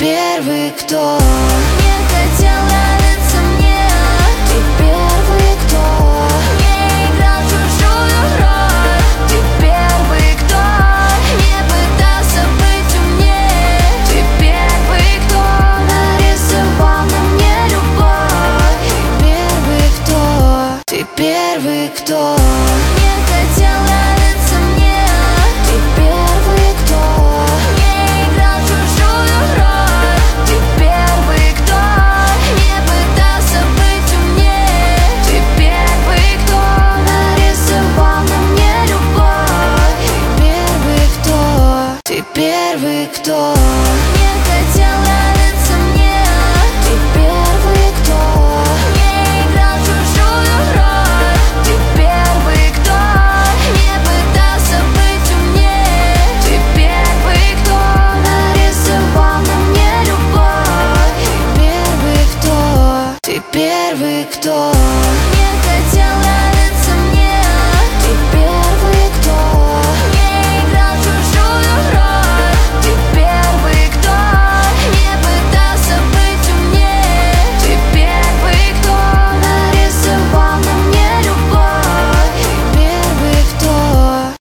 первый, кто не хотел нравиться мне. Ты первый, кто не играл чужую роль. Ты первый, кто не пытался быть умнее. Ты первый, кто нарисовал на мне любовь. Ты первый, кто. Ты первый, кто.